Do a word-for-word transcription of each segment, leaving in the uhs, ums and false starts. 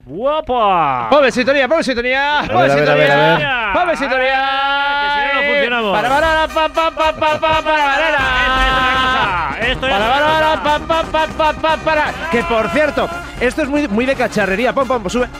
¡Guapa! ¡Ponme sintonía, ponme sintonía! ¡Ponme sintonía! ¡Ponme sintonía! Que si no, no funcionamos. Para para pa pa pa pa pa para Esto es para para pa pa pa pa pa para. Que por cierto, esto es muy muy de cacharrería. Pon, pon, sube.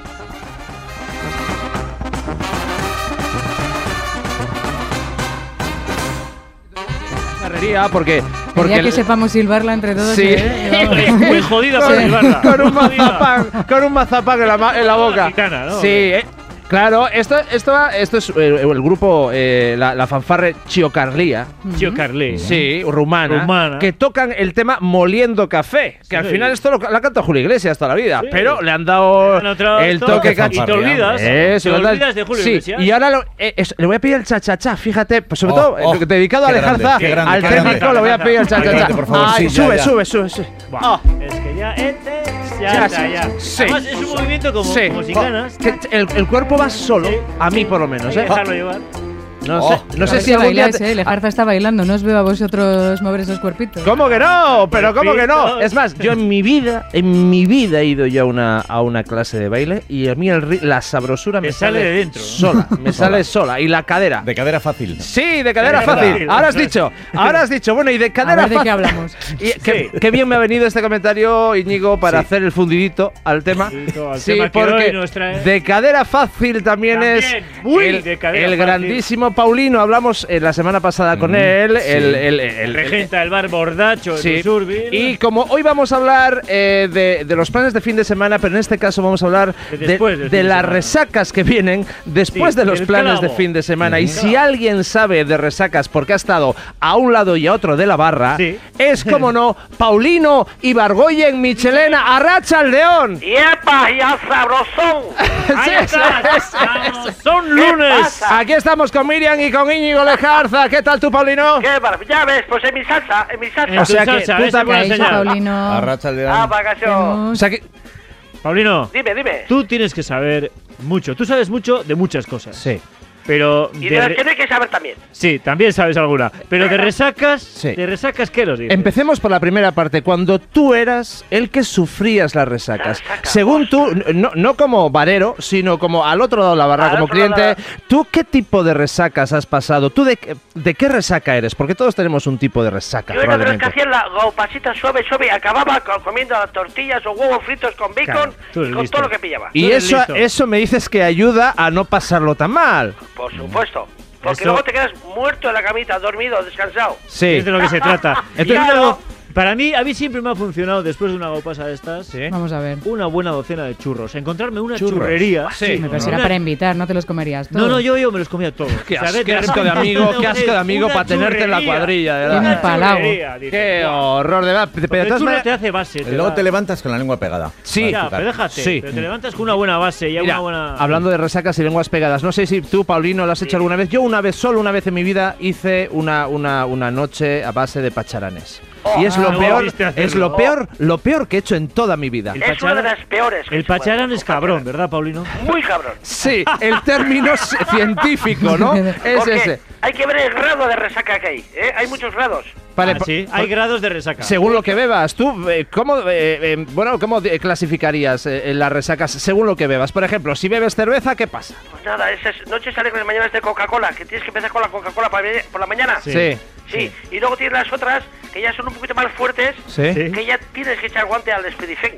Cacharrería porque porque ya que sepamos silbarla entre todos. Sí. ¿Eh? muy jodida para con, silbarla. con un mazapán, con un mazapán en la, en la boca. Gitana, ¿no? Sí, eh, claro, esto, esto, esto es eh, el grupo, eh, la, la fanfarre Chiocarlia. Tío Carlí. Sí, rumana, Rumana. que tocan el tema Moliendo Café, que Sí. al final esto lo, lo ha cantado Julio Iglesias toda la vida, Sí. pero le han dado Han otro- el todo- toque y te cacharrería. olvidas, Eso, te le han dado- olvidas de Julio sí, Iglesias. y ahora lo- eh, es- le voy a pedir el cha-cha-cha, fíjate, pues sobre Oh, todo oh, eh, dedicado a qué Alejarza, grande, qué grande, al qué técnico grande. le voy a pedir el cha-cha-cha. Grande, por favor, Ay, sí, ya, sube, ya. sube, sube, sube. Buah, Ah. Es que ya este ya Ya, está, ya. sí. Además es un movimiento como, Sí. como si ganas. Que el, el cuerpo va solo, Sí. a mí por lo menos, Hay que ¿eh? dejarlo llevar. No Oh. sé, no A sé ver si algún día... bailáis, te- ¿eh? Lejarza está bailando, no os veo a vosotros mover esos cuerpitos. ¿Cómo que no? Pero ¿cómo que no? Cuerpitos. Es más, yo en mi vida, en mi vida he ido yo a una, a una clase de baile y a mí el, ri- la sabrosura Te me sale sale de dentro. sola, me sale sola. Y la cadera. De cadera fácil. Sí, de cadera Cadera fácil. fácil. Ahora has dicho, ahora has dicho, bueno, y de A cadera ver de fácil. qué hablamos. Y qué, Sí. qué bien me ha venido este comentario, Íñigo, para Sí. hacer el fundidito al tema. Fundidito al Sí, tema que porque hoy nos trae. de cadera fácil también, También, es muy el, de cadera el fácil. grandísimo Paulino. Hablamos eh, la semana pasada con Mm, él, sí. el, el, el- El regenta del bar bordacho Sí. de Surbil. Y como hoy vamos a hablar eh, de, de los planes de fin de semana, pero en este caso vamos a hablar De de, después del de fin de las semana. resacas que vienen después Sí, de los el planes de clavo. fin de semana. Y Ujú. si alguien sabe de resacas porque ha estado a un lado y a otro de la barra, Sí. es como no, Paulino Ibargoyen Michelena, Arracha al León. ¡Yepa, ya sabrosón! Ahí Sí, está. sí, sí, Vamos, Son lunes. pasa? Aquí estamos con Miriam y con Íñigo Lejarza. ¿Qué tal tú, Paulino? ¡Qué maravilla! Ya ves, pues en mi salsa, en mi salsa. En O tu sea que salsa, tú esa es también- buena ¿Qué ha dicho señal. Paulino? Arracha el Ah, dedo. bagacho. O sea que... Paulino, Dime, dime. tú tienes que saber mucho. Tú sabes mucho de muchas cosas. Sí. Pero Y de de las re- que no hay que saber también. sí, también sabes alguna. Pero de resacas, Sí. de resacas, ¿qué nos dices? Empecemos por la primera parte. Cuando tú eras el que sufrías las resacas. Resacas, Según tú, no, no como barero, sino como al otro lado de la barra, Al como otro lado cliente, de ¿tú qué tipo de resacas has pasado? ¿Tú de, qué- de qué resaca eres? Porque todos tenemos un tipo de resaca, Yo era de los que probablemente. hacían la gaupasita suave, suave y acababa co- comiendo tortillas o huevos fritos con bacon Claro, tú y eres con listo. todo lo que pillaba. Y Tú eres eso, listo. eso me dices que ayuda a no pasarlo tan mal. Por supuesto. Porque Eso- luego te quedas muerto en la camita, dormido, descansado. Sí. Es de lo que se trata. Entonces- Y luego, para mí, a mí siempre me ha funcionado después de una gaupasa de estas. Vamos a ver. Una buena docena de churros. Encontrarme una Churros. churrería. Sí. Me parece Una- para invitar, no te los comerías todos. No, no, yo, yo me los comía todos. Qué, O sea, as- de- qué de asco de repente amigo, una- qué asco de amigo una para tenerte en la churrería. cuadrilla, de Qué verdad. Una empalago. churrería, dices, Qué guau. horror, de verdad. Porque Pero de el todas churro maneras- te hace base. te Luego da- te levantas con la lengua pegada. Sí. Ya, Azúcar. pero déjate. Sí. Pero te levantas con una buena base y Mira, una buena. hablando de resacas y lenguas pegadas, no sé si tú, Paulino, lo has hecho alguna vez. Yo una vez, solo una vez en mi vida, hice una, una, una noche a base de pacharanes. y es ah, lo no peor, volviste a hacerlo. es lo peor, lo peor que he hecho en toda mi vida. El Es una de pacharán- las peores. que El se pueden pacharán es hacer. cabrón, ¿verdad, Paulino? Muy cabrón. Sí, el término s- científico, ¿no? Es Porque ese. hay que ver el grado de resaca que hay. ¿eh? Hay muchos grados. Vale, Ah, po- sí, po- hay grados de resaca. según lo que bebas, tú, eh, ¿cómo, eh, eh, bueno, ¿cómo de- clasificarías eh, las resacas según lo que bebas? Por ejemplo, si bebes cerveza, ¿qué pasa? Pues nada, esas noches alegres mañanas de Coca-Cola, que tienes que empezar con la Coca-Cola para venir por la mañana. Sí. Sí. Sí. Y luego tienes las otras que ya son un poquito más fuertes, Sí. Sí. que ya tienes que echar guante al Spedifen.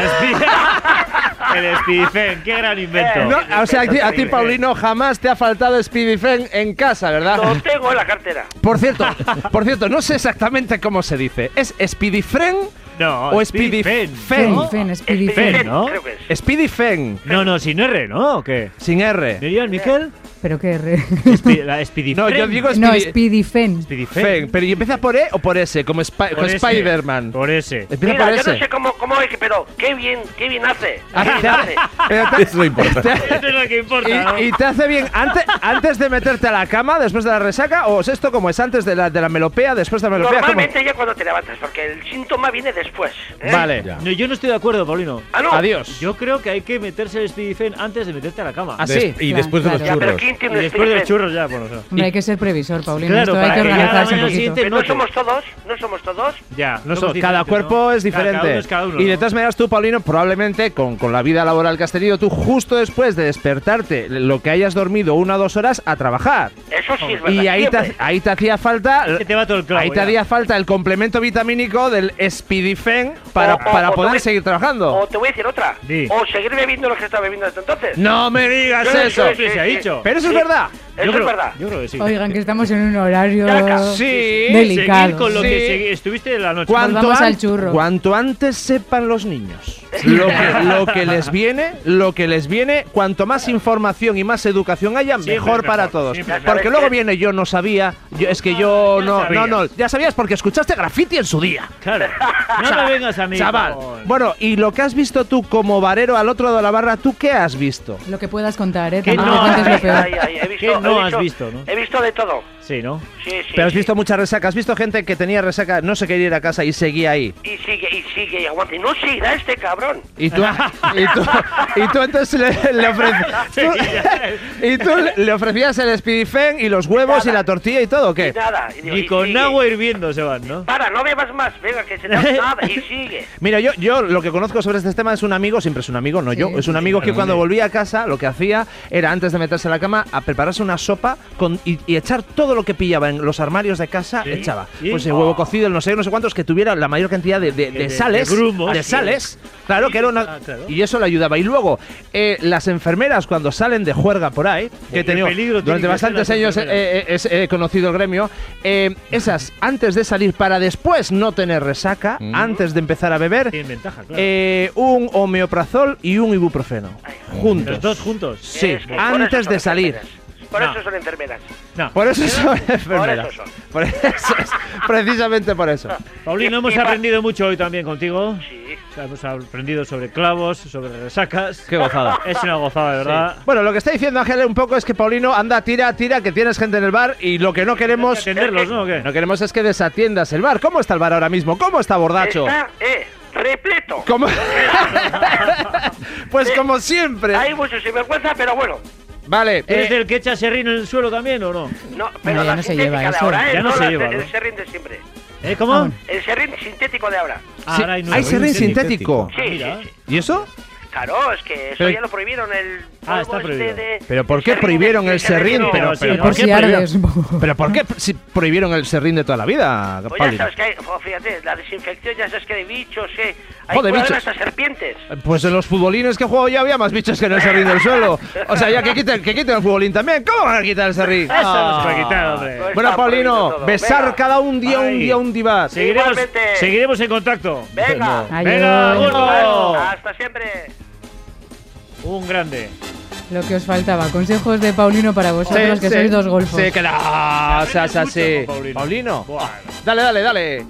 El Spidifen, qué gran invento. No, o sea, a ti, a ti, Paulino, jamás te ha faltado Speedifen en casa, ¿verdad? Lo tengo en la cartera. Por cierto, por cierto, no sé exactamente cómo se dice. ¿Es Speedifen No, o Spidifen. Speedifen? Fen, fen, Speedy Fen, Fen. ¿no? Creo que es. Speedifen, No, no, sin R, ¿no? ¿O qué? sin R. ¿Miriam, Miquel? Pero qué re. Spi- la Spidifen. No, yo digo No, Speedy- Speedy Fen. Spidifen. Fen, pero ¿y empieza por E o por S? Como, Spi- Por como ese, Spider-Man. Por ese. Empieza Mira, por yo S. no sé cómo, cómo es, pero qué bien, qué bien hace. Ah, Qué te bien hace- hace. pero te- Eso es lo importante. Eso es lo que importa, ¿no? y, y te hace bien antes, antes de meterte a la cama, después de la resaca, o es esto como es antes de la, de la melopea, después de la melopea. ¿cómo? Normalmente ya cuando te levantas, porque el síntoma viene después. después. ¿eh? Vale. Ya. No, yo no estoy de acuerdo, Paulino. Ah, no. Adiós. Yo creo que hay que meterse el Spidifen antes de meterte a la cama. ¿Ah, Des- sí? y Claro, después de los claro. Ya, pero churros. ¿quién Y tiene un después de los Spidifen? churros ya, bueno, o sea. Hombre, hay que ser previsor, Paulino. Claro, Esto hay para que que ya la organizarse un mañana poquito. siguiente Pero no note. somos todos, no somos todos. Ya, No, somos so- cada diferentes, cuerpo ¿no? es diferente. Cada uno es cada uno, y de ¿no? todas maneras tú, Paulino, probablemente con, con la vida laboral que has tenido, tú justo después de despertarte, lo que hayas dormido una o dos horas, a trabajar. Eso sí es verdad. Y ahí te, siempre. ahí te hacía falta... Es que te va todo el clavo, ahí te ya. hacía falta el complemento vitamínico del Spidifen para, O- o- para o te poder voy- seguir trabajando. O te voy a decir otra. Di. O seguir bebiendo lo que estaba bebiendo hasta entonces. No me digas Sí, eso. sí, se ha dicho. Pero eso Sí. es verdad. Eso Yo es creo- verdad. Yo creo que sí. Oigan, que estamos en un horario Yaca. Sí. delicado. Seguir con lo Sí. que segui- estuviste en la noche. Cuanto, Volvamos an- al churro. cuanto antes sepan los niños lo que, lo que les viene, lo que les viene, cuanto más información y más educación haya, Siempre mejor es para mejor, todos. siempre es Porque mejor. luego viene yo no sabía, yo, es que yo ya no, no, sabías. no, ya sabías porque escuchaste graffiti en su día. Claro. No me vengas a mí. Chaval, con- bueno, y lo que has visto tú como varero al otro lado de la barra, ¿tú qué has visto? Lo que puedas contar, ¿eh? ¿Qué Tampoco no? cuentes lo Ay, peor. ay, ay, he visto, ¿Qué no he has visto, no? He visto de todo. Sí, ¿no? Sí, sí. Pero has sí. visto mucha resaca, has visto gente que tenía resaca, no se quería ir a casa y seguía ahí. Y sigue, y sigue, y aguanta. Y no se irá este cabrón. Y tú, y tú, y tú entonces le, le ofrecías y tú le ofrecías el Spidifen y los huevos y nada. la tortilla y todo, ¿o Y qué? nada. Y, digo, Y y con sigue. agua hirviendo se van, ¿no? Para, no bebas más. Venga, que se da nada. Y sigue. Mira, yo, yo lo que conozco sobre este tema es un amigo, siempre es un amigo, no Sí, yo, es un sí, amigo que claro, cuando sí. volvía a casa lo que hacía era antes de meterse en la cama a prepararse una sopa con, y, y echar todo lo que pillaba en los armarios de casa, Sí. echaba. ¿Sí? Pues el huevo cocido, el no sé, no sé cuántos, que tuviera la mayor cantidad de, de- de De- de- sales, de grumos. de Ah, sí. sales, claro Sí, que era una... ah, claro. Y eso le ayudaba. Y luego, eh, las enfermeras cuando salen de juerga por ahí, que he qué tenido peligro durante tienen que ser bastantes las años eh, enfermeras. eh, es- he conocido el gremio, eh, esas antes de salir para después no tener resaca, Mm. antes de empezar a beber, Tienen ventaja, claro. eh, un omeprazol y un ibuprofeno. Juntos. Los dos juntos. Sí, Es que por antes eso son de salir. enfermeras. Por No. eso son enfermeras. No. Por eso son enfermeras. eso son. Por eso es, precisamente por eso. Paulino, Y- hemos y pa- aprendido mucho hoy también contigo. Sí. O sea, hemos aprendido sobre clavos, sobre resacas. Qué gozada. Es una gozada, de verdad. Bueno, lo que está diciendo Ángel un poco es que Paulino, anda, tira, tira, que tienes gente en el bar y lo que no queremos, Atenderlos, ¿no? ¿O qué? no queremos es que desatiendas el bar. ¿Cómo está el bar ahora mismo? ¿Cómo está Bordacho? Está, eh, repleto. ¿Cómo? Pues como siempre. Hay mucho sinvergüenza, pero bueno. Vale. ¿Eres eh, del que echa serrín en el suelo también o no? No, pero No, ya la no se sintética lleva de eso. ahora, ¿eh? Ya no se la- lleva, el ¿no? serrín de siempre. ¿Eh? ¿Cómo? Ah, El serrín sintético de ahora. Ah, sí, ahora hay nuevo. hay serrín sintético. Sí, mira. sí, sí. ¿Y eso? Claro, es que eso Pero- ya lo prohibieron el Ah, polvo está este prohibido. de- Pero ¿por el qué serrín prohibieron de- el serrín? de- Pero, sí, pero ¿no? ¿por Por qué si prohibieron? ardes. Pero ¿por qué si prohibieron el serrín de toda la vida, Pues ya Paulino? sabes que hay, oh, fíjate, la desinfección ya sabes que hay bichos, eh. Hay Joder, puede haber bichos. hasta serpientes. Pues en los futbolines que juego ya había más bichos que en el serrín del suelo. O sea, ya que quiten, que quiten el futbolín también. ¿Cómo van a quitar el serrín? Eso no se puede quitar, hombre. Pues Bueno, está Paulino, prohibido todo. besar Venga. cada un día, un Ay. día, un divat. Seguiremos, Igualmente. seguiremos en contacto. Venga. Venga, Adiós. gordo. Hasta siempre. Un grande. Lo que os faltaba. Consejos de Paulino para vosotros, que sois dos golfos. Sí, que no, o sea, o sea, Mucho sí. con Paulino. Paulino. Bueno. Dale, dale, dale.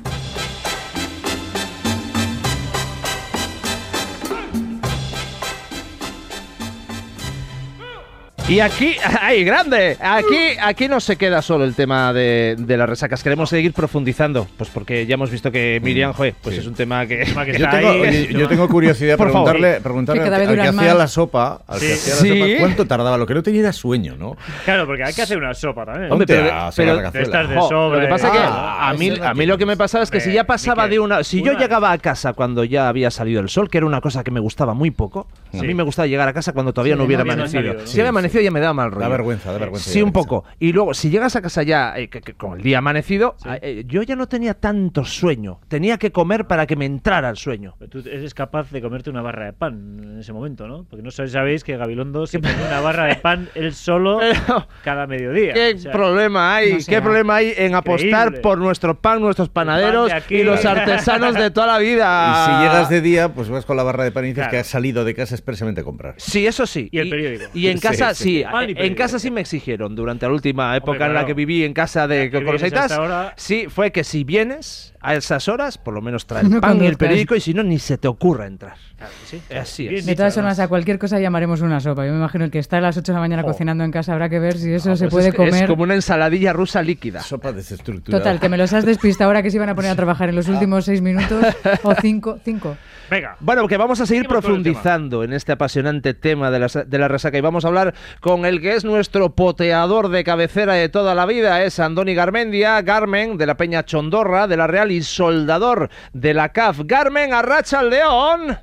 Y aquí, ¡ay, grande! Aquí, aquí no se queda solo el tema de, de las resacas. Queremos seguir profundizando, pues porque ya hemos visto que Miriam, joder, pues Sí. es un tema que... Tema que Yo está tengo, ahí, oye, es yo tema- tengo curiosidad de Por favor. preguntarle, preguntarle Que al cada que, vez al que duran hacía más. la sopa, al que Sí. hacía la Sí. sopa, cuánto tardaba. Lo que no tenía era sueño, ¿no? Claro, porque hay que hacer una sopa también. Hombre, Ponte pero- a hacer pero- la de estas cazuela. de Jo, sobre. lo que pasa es que Ah, a mí, eso a mí lo que me pasaba es que si ya pasaba Miquel, de una... Si yo una- llegaba a casa cuando ya había salido el sol, que era una cosa que me gustaba muy poco, a Sí. mí me gustaba llegar a casa cuando todavía Sí, no hubiera no había amanecido. salido, ¿no? Si había amanecido ya me daba mal rollo. Da vergüenza, da vergüenza. Sí, ya un pensar. poco. Y luego, si llegas a casa ya eh, que- que con el día amanecido, eh, yo ya no tenía tanto sueño. Tenía que comer para que me entrara el sueño. Pero tú eres capaz de comerte una barra de pan en ese momento, ¿no? Porque no sabéis, sabéis que Gabilondo se come una barra de pan él solo Pero, cada mediodía. ¿qué O sea, problema hay? no ¿Qué será. problema hay en apostar Increíble. por nuestro pan, nuestros panaderos de aquí. y los artesanos de toda la vida? Y si llegas de día, pues vas con la barra de pan y dices Claro. que has salido de casa expresamente a comprar. Sí, eso sí. Y el periódico. Y en Sí, casa, sí. sí, Pan y en perico. casa sí me exigieron durante la última época en la claro. que viví en casa de Ya que con los vienes a aitas. esta hora. Sí, fue que si vienes a esas horas, por lo menos trae el No pan y el conduzcas. periódico y si no, ni se te ocurra entrar. Claro que sí. Así Bien es. De dicho, todas formas, además. a cualquier cosa llamaremos una sopa. Yo me imagino el que está a las ocho de la mañana Jo. cocinando en casa habrá que ver si eso se Pues puede es, que es comer. como una ensaladilla rusa líquida. Sopa desestructurada. Total, que me los has despistado ahora que se iban a poner a trabajar en los últimos seis minutos o cinco. cinco. Venga. Bueno, que vamos a seguir Seguimos con el profundizando en este apasionante tema de la, de la resaca y vamos a hablar con el que es nuestro poteador de cabecera de toda la vida, es Andoni Garmendia, Garmen de la Peña Chondorra, de la Real y soldador de la C A F. Garmen, arracha al león.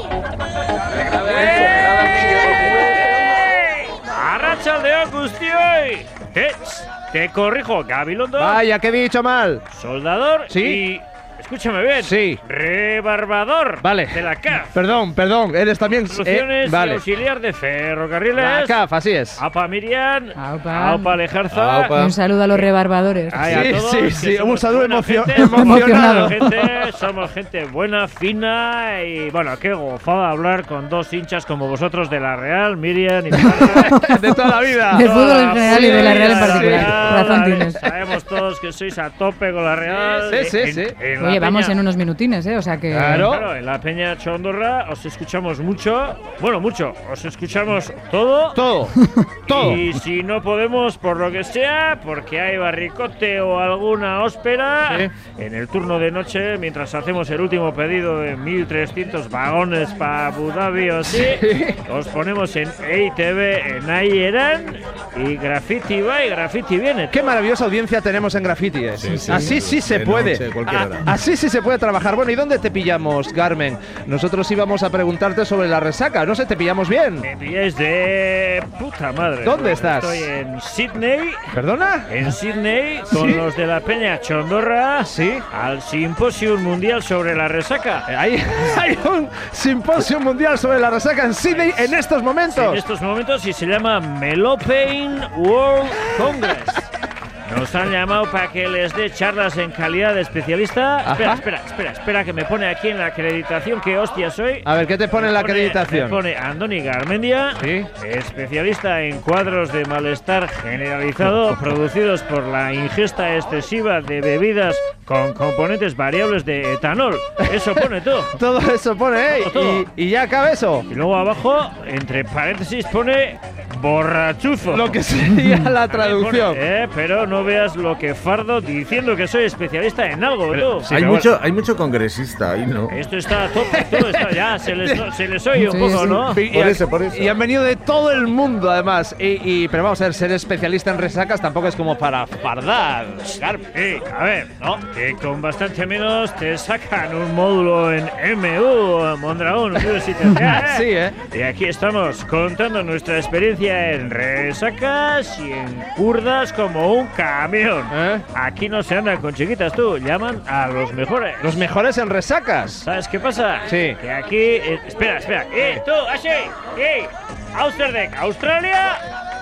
Arratsaldeon guztioi. Ets, te corrijo, Gabilondo. Vaya, que he dicho mal. Soldador Sí. y... Escúchame bien. Sí. Rebarbador Vale. de la C A F. Perdón, perdón, eres también... eh, Soluciones y vale. auxiliar de ferrocarriles. La C A F, así es. Apa Miriam. Aupa. Aupa Lejarza. Aupa. Y un saludo a los rebarbadores. Ay, a Sí, todos, sí, que sí, somos un saludo buena emocion- gente, emocionado. somos buena gente, somos gente buena, fina y bueno, qué gozada hablar con dos hinchas como vosotros de la Real, Miriam y Marta. De toda la vida. Del fútbol en general y de la Real en Sí, particular. Real, Razón a ver, tienes. Sabemos todos que sois a tope con la Real. Sí, sí, En- sí. en la Oye, vamos Peña- en unos minutines, ¿eh? O sea que... Claro. Claro, en la Peña Chondorra os escuchamos mucho. Bueno, mucho. Os escuchamos todo. Todo, todo. Y si no podemos, por lo que sea, porque hay barricote o alguna óspera, Sí. en el turno de noche, mientras hacemos el último pedido de mil trescientos vagones para Abu Dhabi o sí, os ponemos en E I T V en Ayeran y Graffiti va y Graffiti viene. Qué maravillosa audiencia tenemos en Graffiti. eh. Sí, sí, Así sí. sí se De puede. noche, cualquier A- hora. así sí se puede trabajar. Bueno, ¿y dónde te pillamos, Carmen? Nosotros íbamos a preguntarte sobre la resaca. No sé, ¿te pillamos bien? Me pilláis de puta madre. ¿Dónde estás? Estoy en Sydney. ¿Perdona? En Sydney, con ¿Sí? los de la Peña Chondorra, Sí. al Simposium Mundial sobre la Resaca. Hay, hay un simposio mundial sobre la resaca en Sydney en estos momentos. En estos momentos y se llama Melopain World Congress. Nos han llamado para que les dé charlas en calidad de especialista. Ajá. Espera, espera, espera, espera, que me pone aquí en la acreditación que hostia soy. A ver, ¿qué te pone en la Me pone- acreditación? Me pone Andoni Garmendia, Sí. especialista en cuadros de malestar generalizado producidos por la ingesta excesiva de bebidas con componentes variables de etanol. Eso pone todo. Todo eso pone, ¿eh? Todo, todo. Y, y ya acaba eso. Y luego abajo, entre paréntesis, pone borrachuzo. Lo que sería la A ver, traducción. pone, eh, pero no veas lo que fardo diciendo que soy especialista en algo, tú. hay, pero mucho, hay mucho congresista ahí, ¿no? Esto está a tope, todo está ya, se les, se les oye un Sí, poco, sí. ¿no? Y- Por y- eso, por eso. Y han venido de todo el mundo, además. Y, y- pero vamos a ver, ser especialista en resacas tampoco es como para fardar. Carmen. Sí, a ver, ¿no? Que con bastante menos te sacan un módulo en M U, Mondragón University. Sí, ¿eh? Y aquí estamos contando nuestra experiencia en resacas y en curdas como un camión. ¿Eh? Aquí no se andan con chiquitas, tú, llaman a los mejores. Los mejores en resacas. ¿Sabes qué pasa? Sí. Que aquí... eh, espera, espera. ¡Eh, tú, Ashley! ¡Eh! Amsterdam, ¿Australia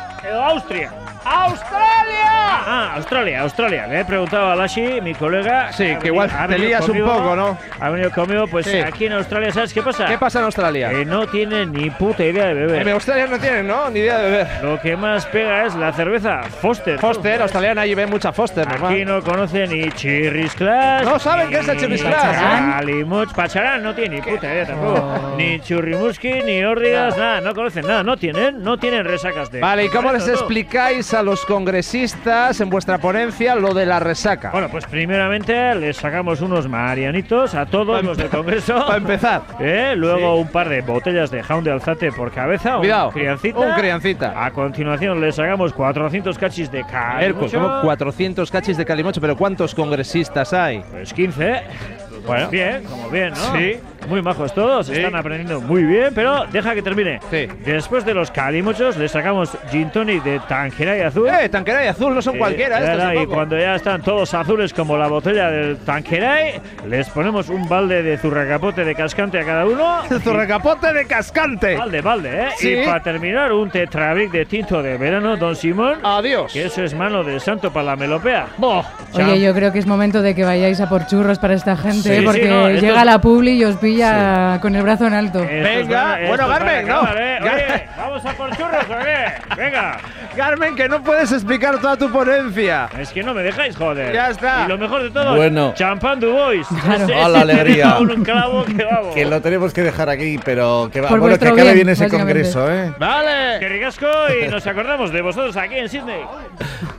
o Austria? ¡Australia! Ah, Australia, Australia. Le he preguntado a Lashi, mi colega. Sí, ha que venido- igual ha te venido lías un conmigo, poco, ¿no? Ha venido conmigo, pues Sí. aquí en Australia, ¿sabes qué pasa? ¿Qué pasa en Australia? Que no tienen ni puta idea de beber. En Australia no tienen, ¿no? Ni idea de beber. Lo que más pega es la cerveza Foster. Foster, australiana, allí ven mucha Foster, Aquí normal. no conocen ni Chirris Class. No saben ni qué es el Chirris Class. Pacharán. Alimuch, Pacharán no tiene ni puta idea tampoco. Oh. Ni Churrimuski, ni Órdigas, nada, no conocen nada, no tienen, no tienen resacas de. Vale, ¿y cómo les Correcto, no. explicáis a los congresistas en vuestra ponencia lo de la resaca? Bueno, pues primeramente les sacamos unos marianitos a todos Pa- los del Congreso. Para empezar. ¿Eh? Luego un par de botellas de Jaun de Alzate por cabeza. Cuidado. Un criancita. Un criancita. A continuación les sacamos cuatrocientos cachis de Hércules, calimocho. como cuatrocientos cachis de calimocho, pero ¿cuántos congresistas hay? Pues quince. Bueno, bien, como bien, ¿no? Sí. Muy majos todos, Sí. están aprendiendo muy bien, pero deja que termine. Sí. Después de los calimochos, le sacamos gin tonic de Tanqueray azul. ¡Eh, Tanqueray azul! No son Eh, cualquiera, estos ahora, y tampoco. cuando ya están todos azules como la botella del Tanqueray, les ponemos un balde de zurracapote de cascante a cada uno. El zurracapote de cascante. Balde, balde, ¿eh? Sí. Y para terminar, un tetrabric de tinto de verano, Don Simón. Adiós. Que eso es mano de santo para la melopea. Boh. Oye, yo creo que es momento de que vayáis a por churros para esta gente, Sí, ¿eh? sí, porque no, esto llega es- la publi y os pilla Sevilla con el brazo en alto. Venga, bueno, Carmen, ¿no? ¿eh? Oye, ¿vamos a por churros o qué? Venga. Carmen, que no puedes explicar toda tu ponencia. Es que no me dejáis, joder. Ya está. Y lo mejor de todo, Bueno. Champán Du Bois. Claro. Ese- Hola, ese alegría. me deja un clavo que vamos. Que lo tenemos que dejar aquí, pero que va. Por Bueno, que vuestro acabe bien, bien ese básicamente. congreso, ¿eh? Vale. Que ricasco y nos acordamos de vosotros aquí en Sydney.